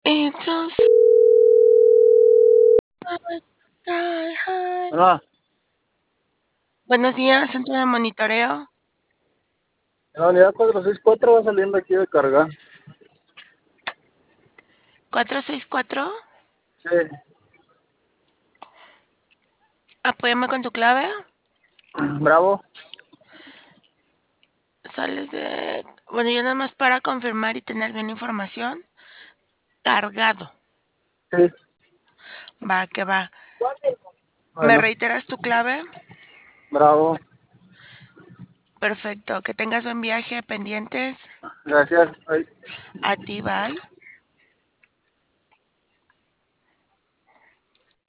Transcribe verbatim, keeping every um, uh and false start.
It's so sky high. Hola, Buenos días, centro de monitoreo. en la unidad cuatro seis cuatro va saliendo aquí de carga. cuatro seis cuatro. Sí, Apóyame con tu clave. bravo. Sales de... Bueno, yo nada más para confirmar y tener bien información. Cargado. Sí, Va, que va. ¿Me bueno, reiteras tu clave? bravo. Perfecto. Que tengas buen viaje. Pendientes. Gracias. Ay. A ti, bye.